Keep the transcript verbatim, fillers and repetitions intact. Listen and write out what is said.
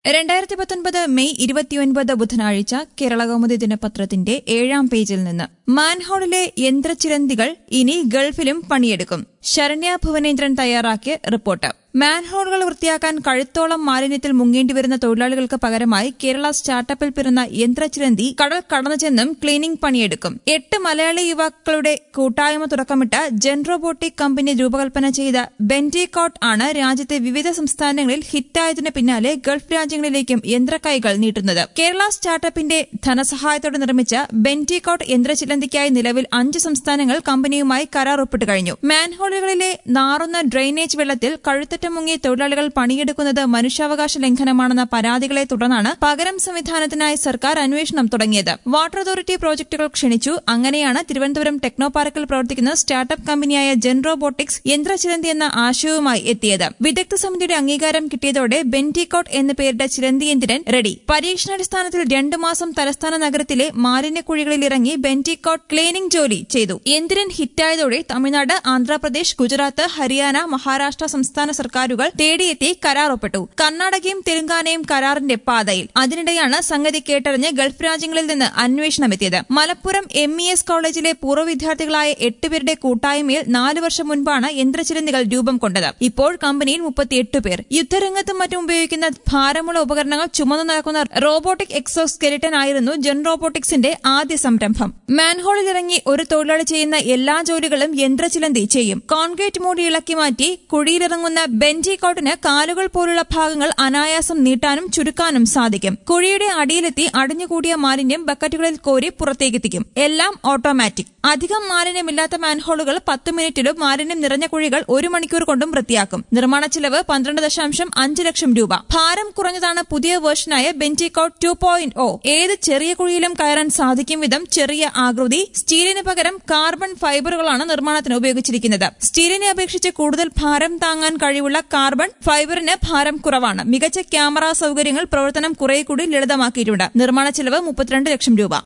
രണ്ടായിരത്തി പത്തൊൻപത് മെയ് ഇരുപത്തിയൊൻപത് ബുധനാഴ്ച കേരളകൗമുദി ദിനപത്രത്തിന്റെ ഏഴാം പേജിൽ നിന്ന് മാൻഹോളിലെ യന്ത്രച്ചിലന്തികൾ ഇനി ഗൾഫിലും പണിയെടുക്കും. ശരണ്യ ഭുവനേന്ദ്രൻ തയ്യാറാക്കിയ റിപ്പോർട്ട്. മാൻഹോളുകൾ വൃത്തിയാക്കാൻ കഴുത്തോളം മാലിന്യത്തിൽ മുങ്ങേണ്ടിവരുന്ന തൊഴിലാളികൾക്ക് പകരമായി കേരള സ്റ്റാർട്ടപ്പിൽ പിറന്ന യന്ത്രച്ചിലന്തി കടൽ കടന്നു ചെന്നും ക്ലീനിംഗ് പണിയെടുക്കും. എട്ട് മലയാളി യുവാക്കളുടെ കൂട്ടായ്മ തുടക്കമിട്ട ജെൻ റോബോട്ടിക് കമ്പനി രൂപകൽപ്പന ചെയ്ത ബെന്റികോട്ട് ആണ് രാജ്യത്തെ വിവിധ സംസ്ഥാനങ്ങളിൽ ഹിറ്റായതിനു പിന്നാലെ ഗൾഫ് രാജ്യങ്ങളിലേക്കും യന്ത്രക്കൈകൾ നീട്ടുന്നത്. കേരള സ്റ്റാർട്ടപ്പിന്റെ ധനസഹായത്തോടെ നിർമ്മിച്ച ബെന്റികോട്ട് യന്ത്രച്ചിലന്തിക്കായി നിലവിൽ അഞ്ച് സംസ്ഥാനങ്ങൾ കമ്പനിയുമായി കരാർ ഒപ്പിട്ട് കഴിഞ്ഞു. മാൻഹോളുകളിലെ നാറുന്ന ഡ്രെയിനേജ് വെള്ളത്തിൽ കഴുത്ത മുങ്ങി തൊഴിലാളികൾ പണിയെടുക്കുന്നത് മനുഷ്യാവകാശ ലംഘനമാണെന്ന പരാതികളെ തുടർന്നാണ് പകരം സംവിധാനത്തിനായി സർക്കാർ അന്വേഷണം തുടങ്ങിയത്. വാട്ടർ അതോറിറ്റി പ്രോജക്ടുകൾ ക്ഷണിച്ചു. അങ്ങനെയാണ് തിരുവനന്തപുരം ടെക്നോ പാർക്കിൽ പ്രവർത്തിക്കുന്ന സ്റ്റാർട്ടപ്പ് കമ്പനിയായ ജെൻ റോബോട്ടിക്സ് യന്ത്രച്ചിലന്തി എന്ന ആശയവുമായി എത്തിയത്. വിദഗ്ധ സമിതിയുടെ അംഗീകാരം കിട്ടിയതോടെ ബെന്റികോട്ട് എന്ന് പേരിട്ട ചിലന്തി യന്ത്രൻ റെഡി. പരീക്ഷണാടിസ്ഥാനത്തിൽ രണ്ടു മാസം തലസ്ഥാന നഗരത്തിലെ മാലിന്യക്കുഴികളിൽ ഇറങ്ങി ബെന്റികോട്ട് ക്ലീനിംഗ് ജോലി ചെയ്തു. യന്ത്രൻ ഹിറ്റായതോടെ തമിഴ്നാട്, ആന്ധ്രാപ്രദേശ്, ഗുജറാത്ത്, ഹരിയാന, മഹാരാഷ്ട്ര സംസ്ഥാന സർക്കാരുകൾ തേടിയെത്തി കരാർ ഒപ്പിട്ടു. കർണാടകയും തെലങ്കാനയും കരാറിന്റെ പാതയിൽ. അതിനിടെയാണ് സംഗതി കേട്ടറിഞ്ഞ് ഗൾഫ് രാജ്യങ്ങളിൽ നിന്ന് അന്വേഷണമെത്തിയത്. മലപ്പുറം എം ഇ എസ് കോളേജിലെ പൂർവ്വ വിദ്യാർത്ഥികളായ എട്ടുപേരുടെ കൂട്ടായ്മയിൽ നാലു വർഷം മുൻപാണ് യന്ത്രച്ചിലന്തികൾ രൂപം കൊണ്ടത്. ഇപ്പോൾ കമ്പനിയിൽ മുപ്പത്തിയെട്ട് പേർ. യുദ്ധരംഗത്തും മറ്റും ഉപയോഗിക്കുന്ന ഭാരമുള്ള ഉപകരണങ്ങൾ ചുമന്നു നടക്കുന്ന റോബോട്ടിക് എക്സോ സ്കെലിറ്റൻ ആയിരുന്നു ജെൻ റോബോട്ടിക്സിന്റെ ആദ്യ സംരംഭം. മാൻഹോളിലിറങ്ങി ഒരു തൊഴിലാളി ചെയ്യുന്ന എല്ലാ ജോലികളും യന്ത്രച്ചിലന്തി ചെയ്യും. കോൺക്രീറ്റ് മൂടി ഇളക്കി മാറ്റി കുഴിയിലിറങ്ങുന്ന ബെന്റികോട്ടിന് കാലുകൾ പോലുള്ള ഭാഗങ്ങൾ അനായാസം നീട്ടാനും ചുരുക്കാനും സാധിക്കും. കുഴിയുടെ അടിയിലെത്തി അടിഞ്ഞുകൂടിയ മാലിന്യം ബക്കറ്റുകളിൽ കോരി പുറത്തേക്കെത്തിക്കും. എല്ലാം ഓട്ടോമാറ്റിക്. അധികം മാലിന്യമില്ലാത്ത മാൻഹോളുകൾ പത്ത് മിനിറ്റിലും മാലിന്യം നിറഞ്ഞ കുഴികൾ ഒരു മണിക്കൂർ കൊണ്ടും വൃത്തിയാക്കും. നിർമ്മാണ ചെലവ് പന്ത്രണ്ട് ദശാംശം അഞ്ച് ലക്ഷം രൂപ. ഭാരം കുറഞ്ഞതാണ് പുതിയ വേർഷനായ ബെന്റികോട്ട് ടു പോയിന്റ് ഒ. ഏത് ചെറിയ കുഴിയിലും കയറാൻ സാധിക്കും വിധം ചെറിയ ആകൃതി. സ്റ്റീലിന് പകരം കാർബൺ ഫൈബറുകളാണ് നിർമ്മാണത്തിന് ഉപയോഗിച്ചിരിക്കുന്നത്. സ്റ്റീലിനെ അപേക്ഷിച്ച് കൂടുതൽ ഭാരം താങ്ങാൻ കഴിവുള്ള കാർബൺ ഫൈബറിന് ഭാരം കുറവാണ്. മികച്ച ക്യാമറ സൌകര്യങ്ങൾ പ്രവർത്തനം കുറെ കൂടി ലളിതമാക്കിയിട്ടുണ്ട്. നിർമ്മാണ ചെലവ് മുപ്പത്തിരണ്ട് ലക്ഷം രൂപ.